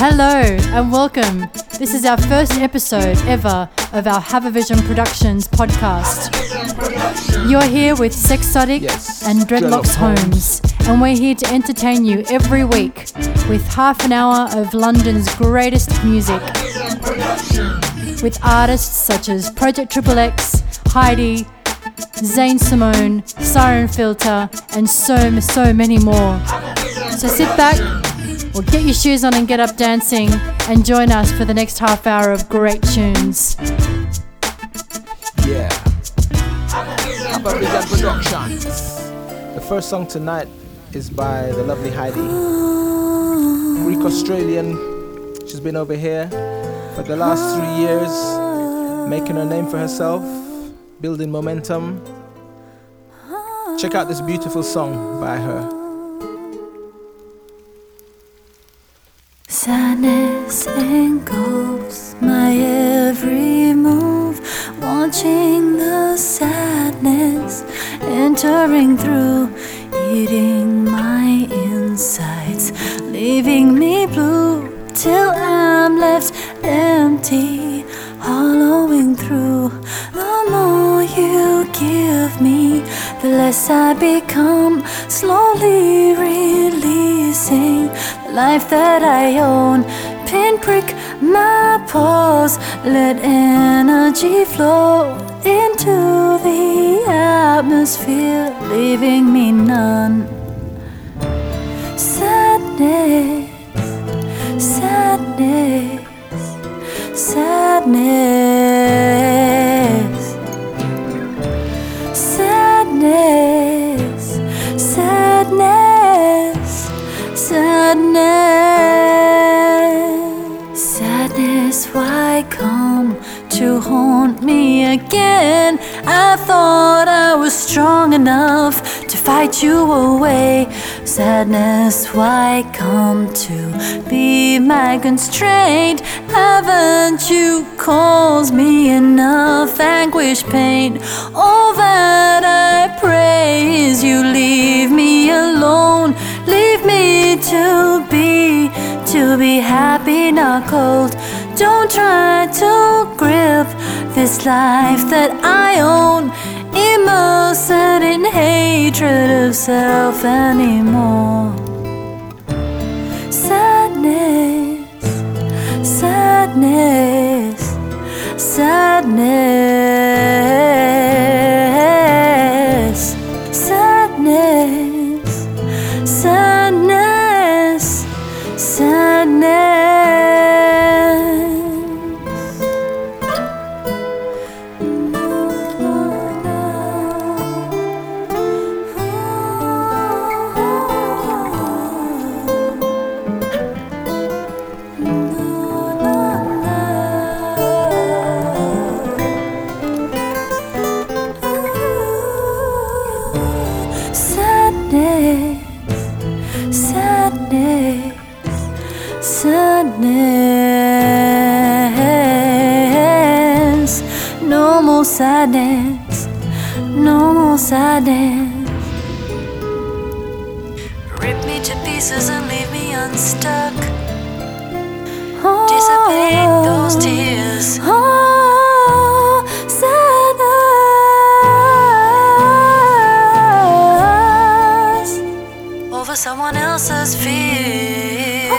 Hello and welcome. This is our first episode ever of our Have a Vision Productions podcast. You're here with Sexotic and Dreadlocks Homes, and we're here to entertain you every week with half an hour of London's greatest music, with artists such as Project XXX, Heidi, Zane Simone, Siren Filter, and so many more. So sit back, or get your shoes on and get up dancing, and join us for the next half hour of great tunes. Yeah. Have a Vision Productions. The first song tonight is by the lovely Heidi. Greek Australian. She's been over here for the last 3 years, making her name for herself, building momentum. Check out this beautiful song by her. Sadness engulfs my every move, watching the sadness entering through, eating my insides, leaving me blue till I'm left empty, hollowing through. The more you give me, the less I become, slowly releasing the life that I own. Pinprick my pulse, let energy flow into the atmosphere, leaving me none. Sadness, sadness, sadness, sadness, sadness, sadness, sadness. Why come to haunt me again? I thought I was strong enough to fight you away. Sadness, why come to be my constraint? Haven't you caused me enough anguish, pain? All that I pray is you leave me alone, leave me to be happy, not cold. Don't try to grip this life that I own, immersed in hatred of self anymore. Sadness, sadness, sadness, sadness, sadness, sadness. Sadness, no more sadness, no more sadness. Rip me to pieces and leave me unstuck. Dissipate those tears. Sadness over someone else's fears.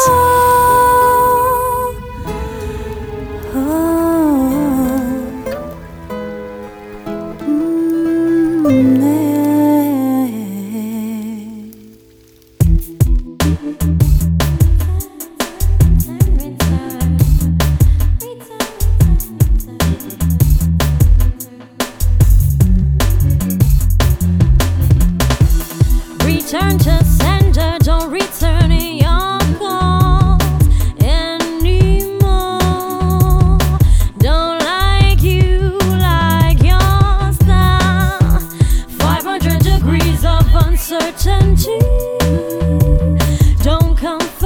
Return to sender, don't return your calls anymore. Don't like you, like your style. 500 degrees of uncertainty. Don't come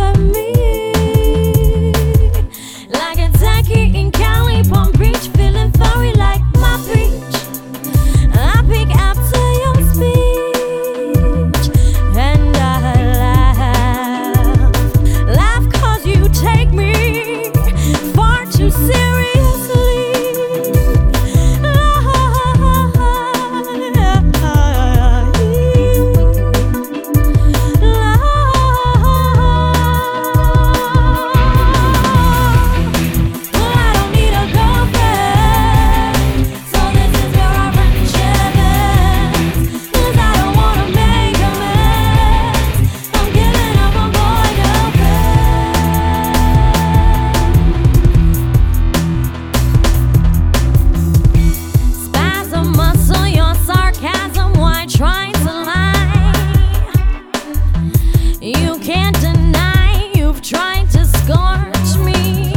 deny. You've tried to scorch me,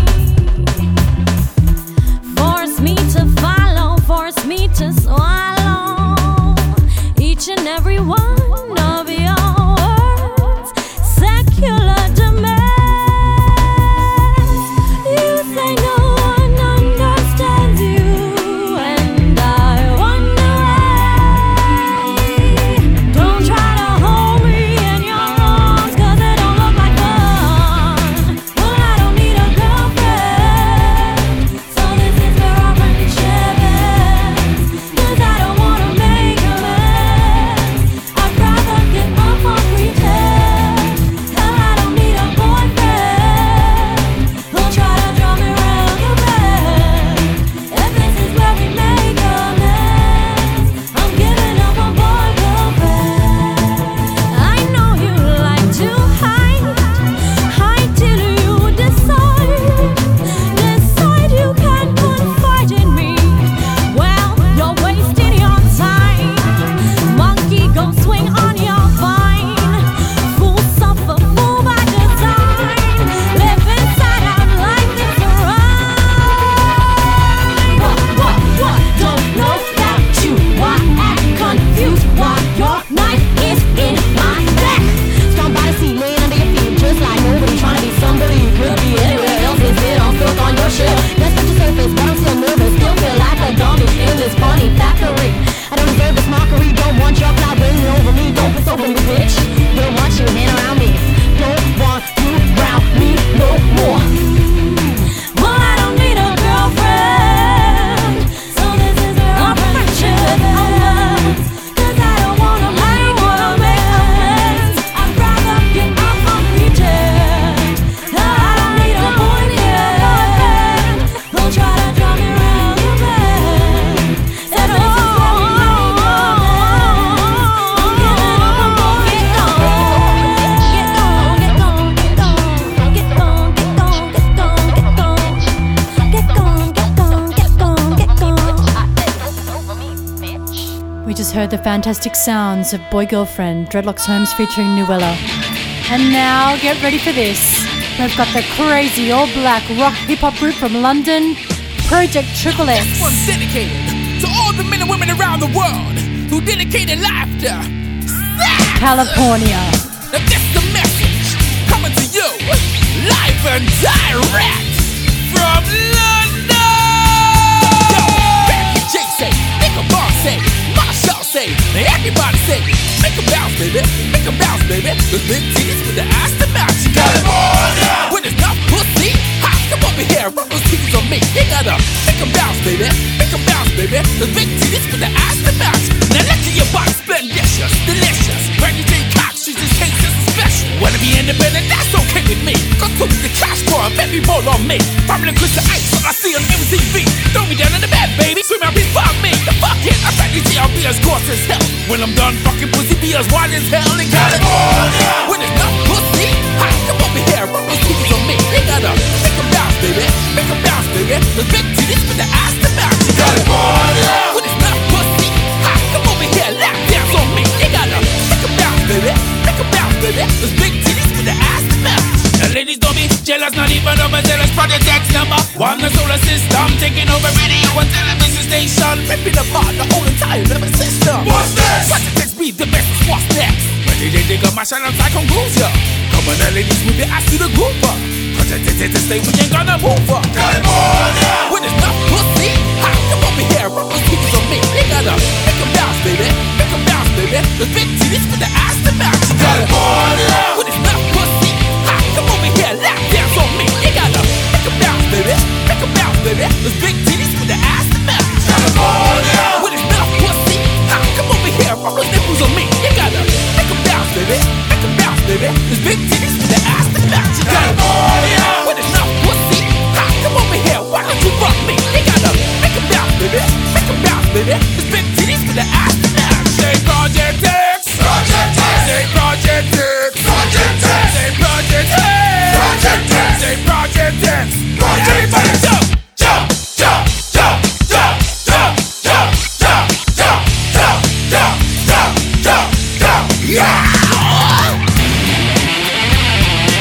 force me to follow, force me to swallow each and every one of your words, secular demands. You say no one understands you, and I wonder why. Don't try to hold me in your arms, 'cause it don't look like fun. Well, I don't need a girlfriend, so this is where our friendship ends. 'Cause I don't wanna make amends, I'd rather give up on pretend. Hell, I don't need a boyfriend who'll try to draw me round the bend. If this is where we make amends, I'm giving up on boy girlfriend. I know you like to hide till you decide you can't confide in me. Well, you're wasting your time. Monkey go swing on your vine. Fool suffer, fool by design. Live inside out like this rhyme. What? Don't know that you are act confused. Why your knife is in my back. Strong by the sea, laying under your feet, just like nobody trying to be somebody you could be anywhere else. Is it on filth on your shell? Let's touch the surface, but I'm still nervous. Still feel like a dummy in this funny factory. I don't deserve this mockery. Don't want your cloud ringing over me. Don't piss over me, bitch. Don't want you hanging around me. Don't want you around me no more. Well, I don't need a girlfriend, so this is where our friendship ends. 'Cause I don't wanna make amends, I'd rather give up on pretend. I don't need a boyfriend who'll try to draw me round the bend. Said this is where we make amends, I'm giving up on boy. Get gone, get gone, get gone, get gone, get gone, get gone, get gone, get gone, get gone, get gone, get gone, get gone. We just heard the fantastic sounds of Boy Girlfriend, Dreadlocks Holmes featuring Nuella. And now get ready for this. We've got the crazy all-black rock hip-hop group from London, Project Triple X. This one's dedicated to all the men and women around the world who dedicated life to California. Now this the message coming to you live and direct from London. Yo, Becky J say, make a boss say, Marshall say, everybody say, make a bounce, baby, make a bounce, baby. The big titties with the ass to match. California, when it's not pussy, ha, come over here, rub those titties on me. You gotta make a bounce, baby, make a bounce, baby. The big titties with the ass to match. Now let your body splendicious, delicious. Becky J Cox, she's just case is special. Wanna be independent, that's okay with me. Go to the cash for a baby roll on me. Probably Chris Ice, what I see on MTV. Throw me down in the bed, baby. Scream out, please fuck me. The fuck it, I bet these I'll be as coarse as hell. When I'm done fucking pussy, be as wild as hell in California. When it's not pussy, ha, come over here, rub those titties on me. You gotta make a bounce, baby, make a bounce, baby. The big titties with the ass to match. California. When it's not pussy, ha, come over here, lap dance on me. You gotta make a bounce, baby, make a bounce, baby. Those big titties with the ass to match. The ladies don't be jealous, not even overzealous. Project X number one, the solar system taking over radio and television station, ripping apart the whole entire nervous system. What's next? Project X be the best. What's next? Ready to dig up my shine outside conclusion. Come on, the ladies, move your ass to the group. Project X to stay, we ain't gonna move up. California. When it's not pussy, ha, come over here, rub those titties on me. You gotta make a bounce, baby, make a bounce, baby. The big titties with the ass to match. California. When it's not pussy, ha, come over here, lap dance on me. You gotta make a bounce, baby, make a bounce, baby. Those big titties with the ass to match. California. When it's not pussy, ha, come over here, rub those nipples on me. You gotta make a bounce, baby, make a bounce, baby. Those big titties with the ass to match. California. When it's not pussy, ha, come over here, why don't you fuck me? You gotta make a bounce, baby, make a bounce, baby. Those big titties with the ass to match. Say Project X, Project X, say Project X, Project X, say Project X, Project X, say Project X. Everybody jump, jump, jump, jump, jump, jump, jump, jump, jump, jump, jump, jump, jump, jump, yeah.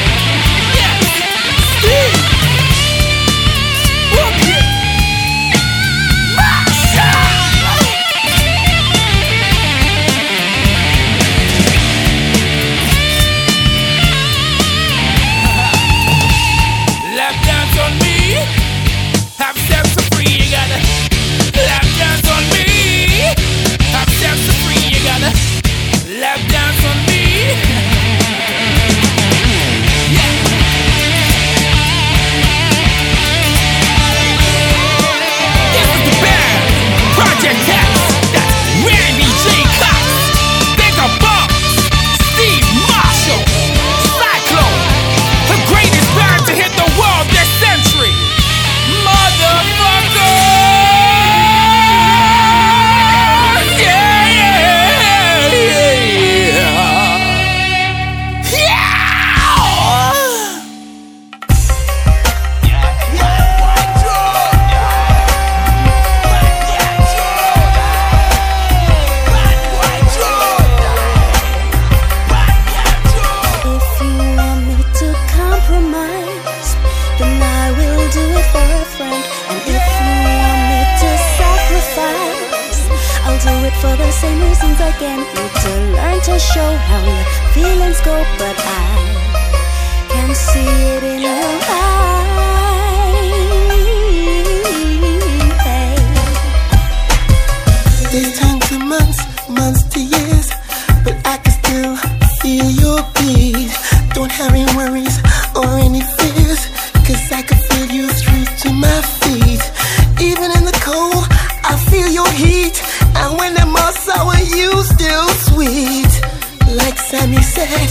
same reasons again. Need to learn to show how your feelings go, but I can see it in your eyes. There's time to months, months to years, but I can still feel your beat. Don't have any worries or any fears, 'cause I can feel you through to my feet. Even in the cold, I feel your heat, and when I'm all sour, you still sweet. Like Sammy said,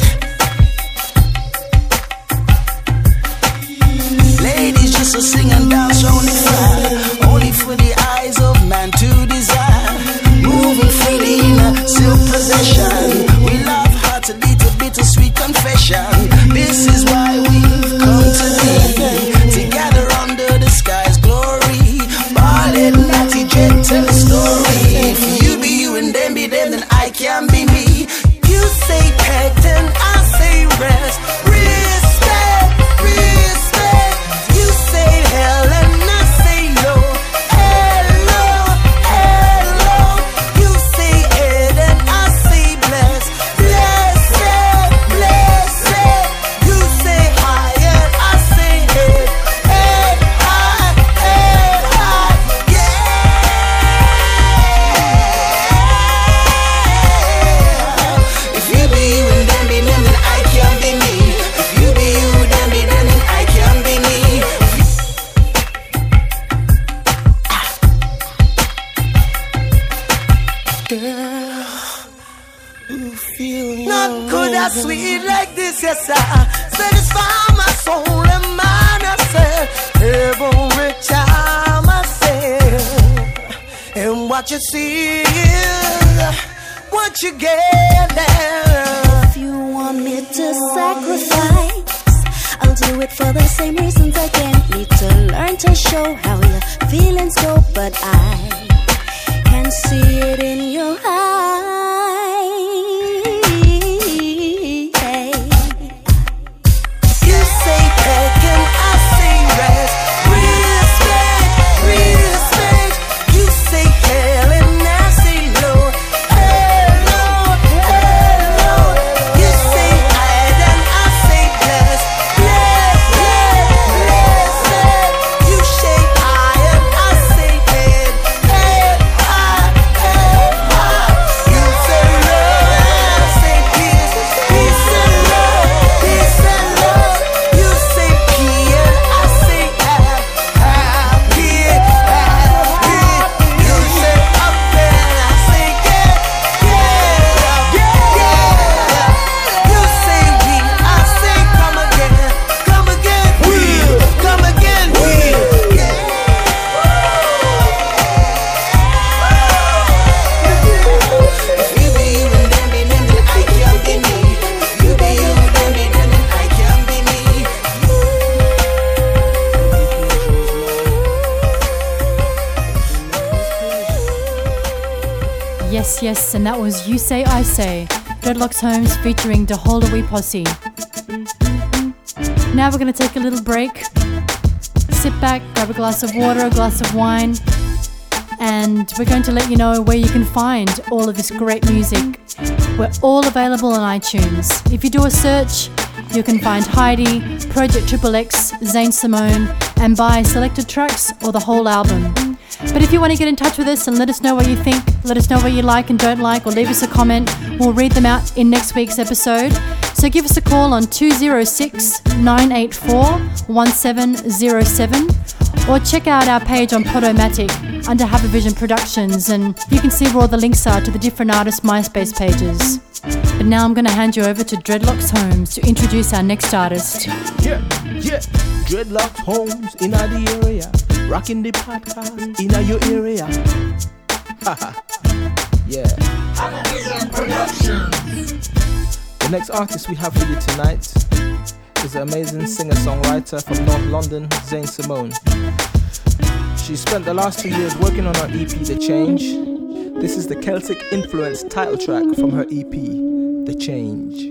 ladies just to sing and dance only fine, only for the eyes of man to desire. Moving freely in a silk possession, we love heart to lead to bittersweet confession. This is why we've come to be together under the sky's glory. Ballad, natty, jet, tell a story. If you be you and them be them, then I can be me. You say peck, then I say rest. Respect, respect. You say hell and I say low. Hello, hello. You say head and I say bless. Blessed, blessed. You say high and I say head. Head high, yeah. If you be you and them be them, then I can be me. If you be you, them be them, then I can be me. girl, you feel Not your could I rhythm. sweet like this, yes sir. Satisfy my soul and mind, I said. Every time I say, and what you see is what you get there. If you want me to sacrifice, I'll do it for the same reasons again. Need to learn to show how your feelings go, but I can see it in your eyes. You say peck and I say rest. Respect, respect. You say hell and I say low. Hello, hello. You say hide and I say bless. Bless, bless, blessed. You say high and I say head. Head high, head high. You say love and I say peace. Peace and love, peace and love. You say pee and I say happy, happy. You say up and I say get up, yeah. You say we, I say come again, come again, come again, If you be you and them be them, then I can be me. If you be you, them be them, then I can be me. Yes, yes, and that was You Say, I Say, Dreadlocks Holmes featuring the Holdaway Posse. Now we're going to take a little break. Sit back, grab a glass of water, a glass of wine, and we're going to let you know where you can find all of this great music. We're all available on iTunes. If you do a search, you can find Heidi, Project XXX, Zane Simone, and buy selected tracks or the whole album. But if you want to get in touch with us and let us know what you think, let us know what you like and don't like, or leave us a comment, we'll read them out in next week's episode. So give us a call on 206-984-1707, or check out our page on Podomatic under Have a Vision Productions, and you can see where all the links are to the different artists' MySpace pages. But now I'm going to hand you over to Dreadlocks Holmes to introduce our next artist. Yeah, yeah. Dreadlocks Holmes in the area, rocking the podcast in your area. Haha. Yeah. The next artist we have for you tonight is an amazing singer-songwriter from North London, Zane Simone. She spent the last 2 years working on her EP, The Change. This is the Celtic Influence title track from her EP, The Change.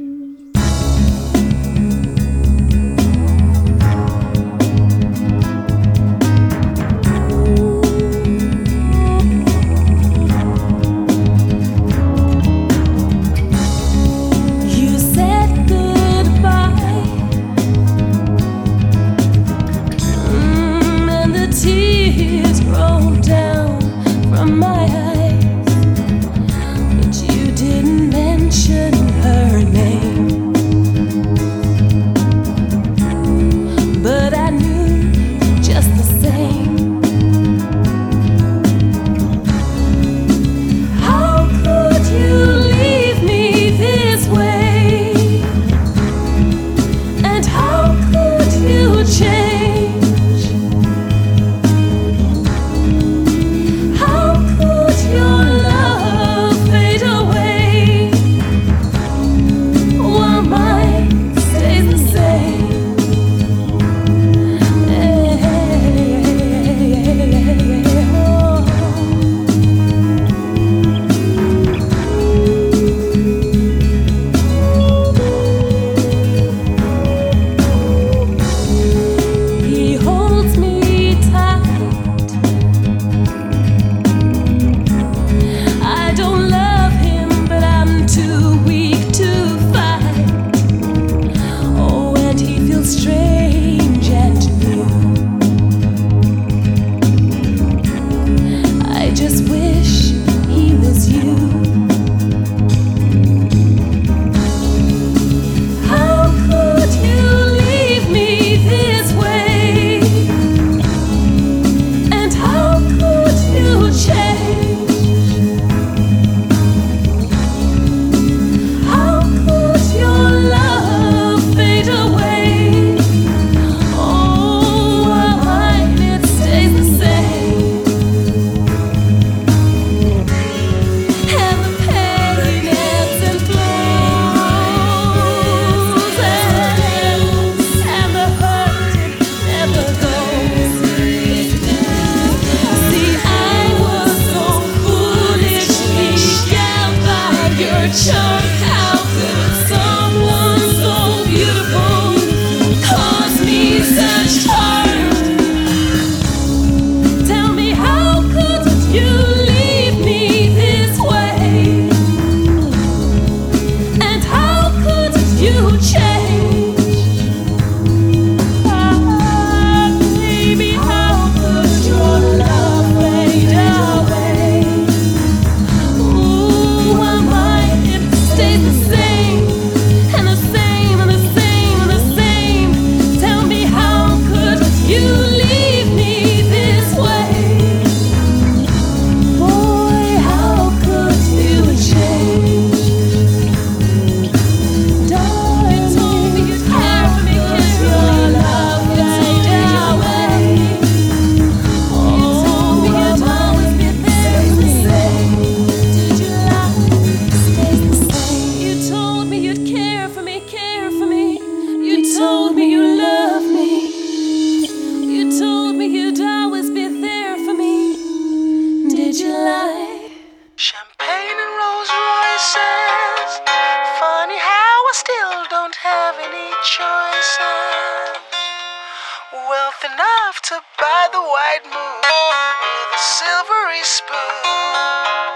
just enough to buy the white moon with a silvery spoon.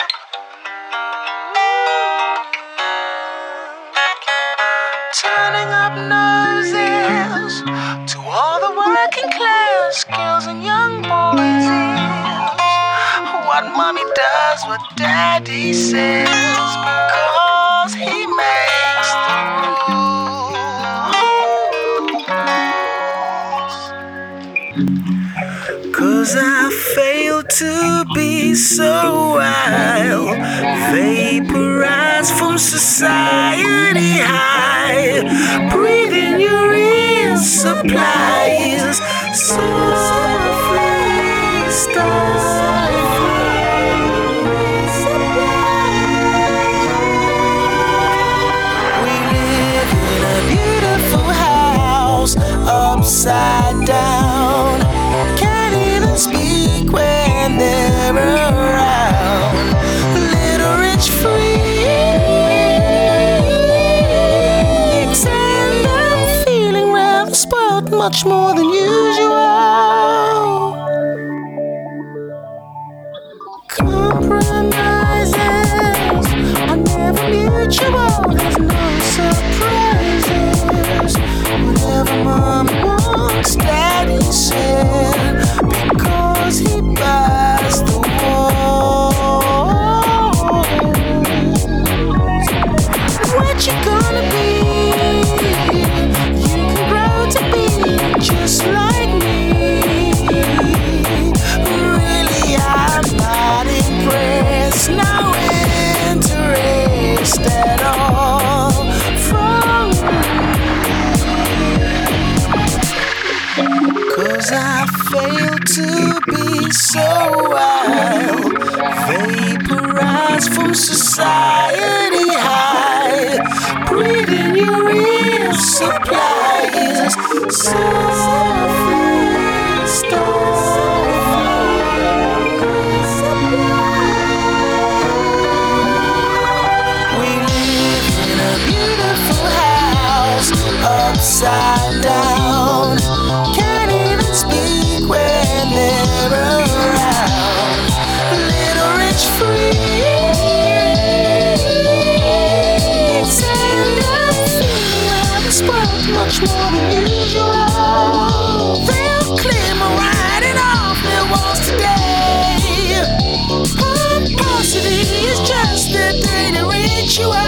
Turning up noses to all the working class girls and young boys' ears. What mommy does, what daddy says, because he makes the rules. 'Cause I fail to be so wild, vaporized from society high, breathing your ear supplies, softly starfly. We live in a beautiful house, upside down. Can't even speak when they're around. Little rich freaks, and I'm feeling rather spoiled, much more than usual. Compromises are never mutual. There's no surprises. Whatever mom wants, daddy said, because he buys the walls. What you gonna be? You can grow to be just like me. Really, I'm not impressed. No interest at all from me. 'Cause I fail to be so wild, vaporized from society high, breathing your ear supplies, softly We live in a beautiful house, upside down. Can't even speak when they're around. Little rich freaks, and I'm feeling rather spoiled, much more than usual. They'll claim I'm riding off their walls today. Pomposity is just their daily ritual.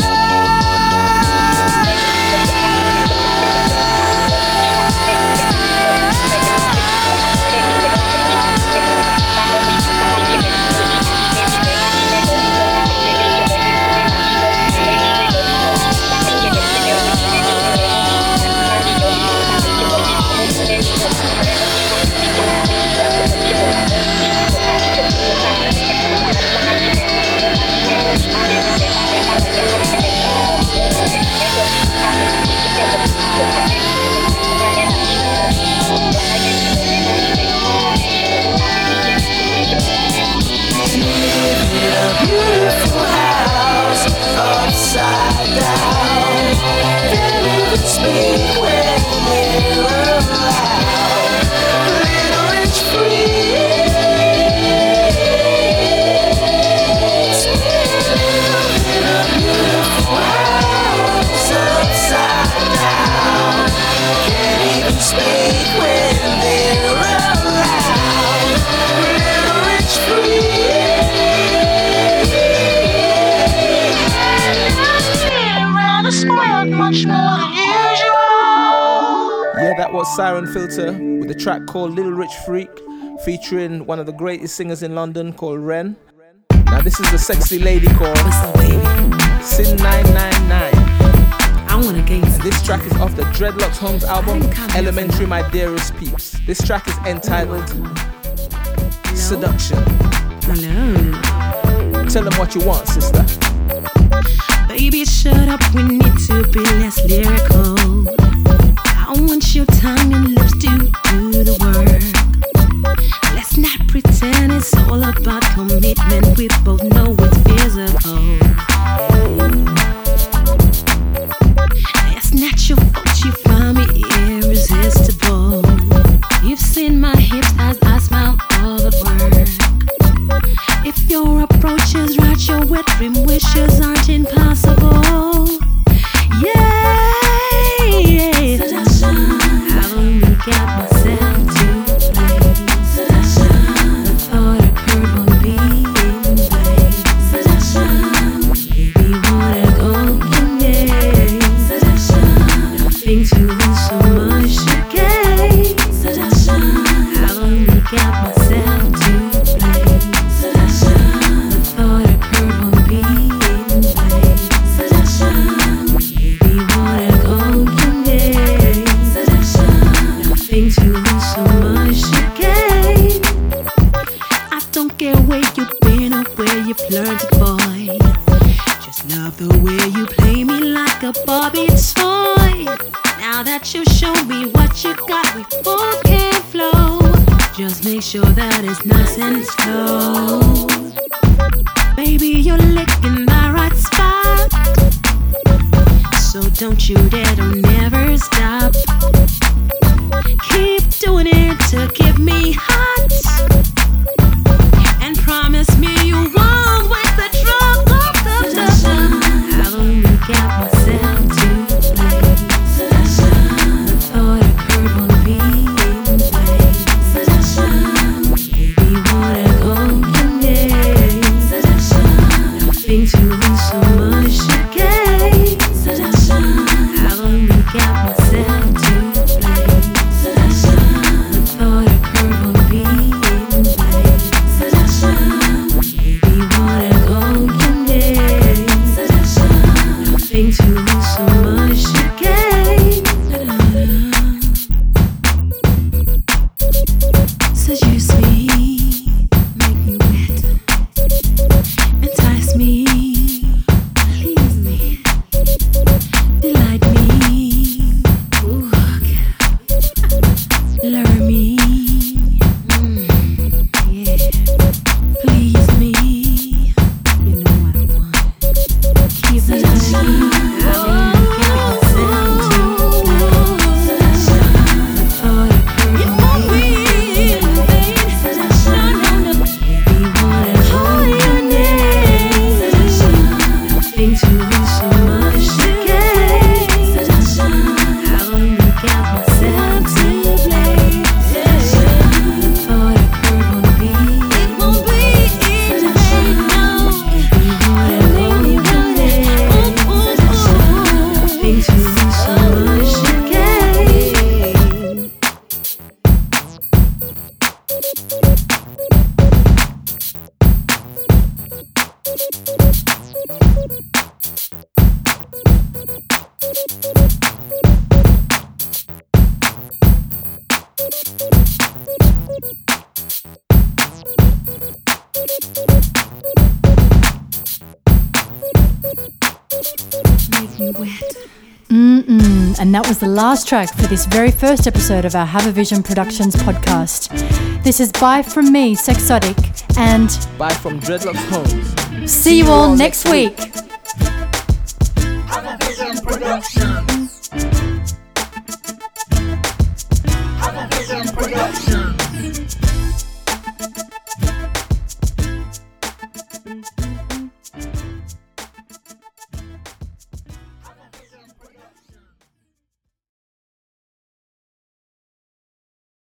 Beautiful house, upside down. Can't even speak when they're around. Little rich freaks, live in a beautiful house, upside down. Can't even speak when they're around. Little rich freaks. Much more than usual. Yeah, that was Siren Filter with a track called Little Rich Freak, featuring one of the greatest singers in London called Ren. Now this is a sexy lady called Sin 999. I wanna gaze. And this track is off the Dreadlocks Homes album, Elementary My Dearest Peeps. This track is entitled Seduction. Hello. Tell them what you want, sister. Baby, shut up, we need to be less lyrical. I want your tongue and lips to do the work. Let's not pretend it's all about commitment. We both know it's physical. It's not your fault you find me irresistible. You've seen Nothing to lose, so much to gain. I don't care where you've been or where you've learned it, boy. Just love the way you play me like a Barbie toy. Now that you show me what you got, we both can flow. Just make sure that it's nice and slow. Baby, you're licking the right spot, so don't you dare, don't never stop. Keep doing it to get me hot, and promise me you won't wait the drop of the love. I've only got myself to blame. I thought I could won't be in vain. We wanna go your name. Nothing to lose, so much to gain. I've only got myself to blame. I thought I could won't be in vain. We wanna go your name. Nothing to lose, so much to gain. Seduce me, make me wet, entice me, please me, delight me, ooh, lure me, yeah, please me, you know what I want. Keep me honey, I only got myself to blame. I thought I could won't be in vain. No. We wanna hold your name. Nothing to lose, so much to gain. I've only got myself to blame. I thought I could won't be in vain. No. We wanna hold your name. Nothing to lose, so much to gain. Make me wet. And that was the last track for this very first episode of our Have a Vision Productions podcast. This is bye from me, Sexotic, and Bye from Dreadlocks Homes. see you all next week. Have a Vision Production.